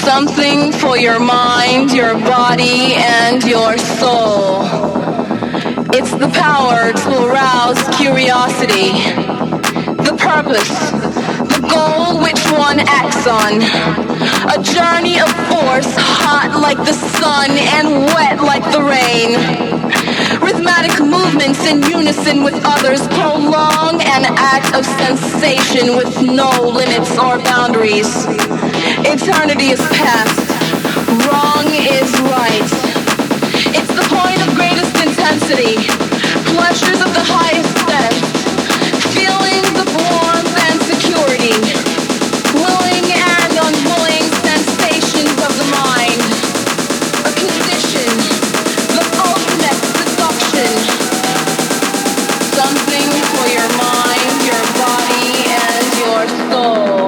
Something for your mind, your body, and your soul. It's the power to arouse curiosity, the purpose, the goal which one acts on. A journey of force, hot like the sun and wet like the rain. Rhythmic movements in unison with others prolong an act of sensation with no limits or boundaries. Eternity is past, wrong is right. It's the point of greatest intensity, pleasures of the highest sense, feelings of warmth and security, willing and unwilling sensations of the mind, a condition, the ultimate seduction, something for your mind, your body, and your soul.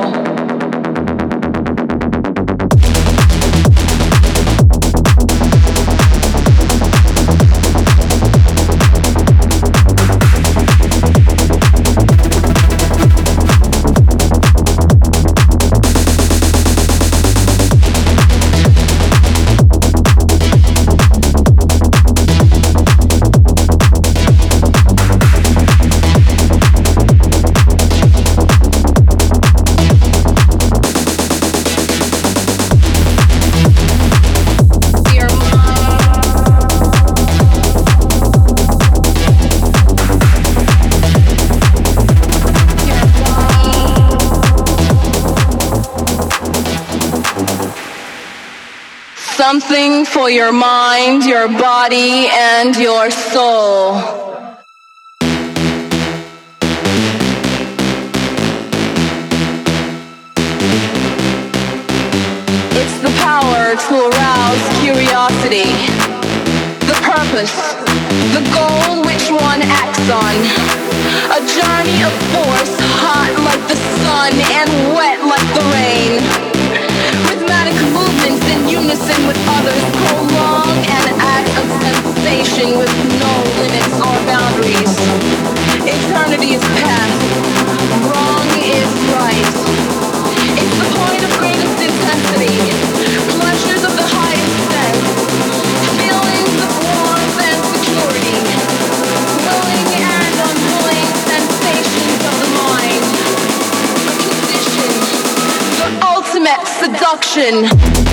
Something for your mind, your body, and your soul. It's the power to arouse curiosity, the purpose, the goal which one acts on. A journey of force, hot like the sun and wet like the rain. Rhythmic movements in unison with others prolong an act of sensation with no limits or boundaries. Eternity is past, wrong is right. It's the point of greatest intensity, pleasures of the highest sense, feelings of warmth and security, willing and unwilling sensations of the mind, a condition, the ultimate seduction.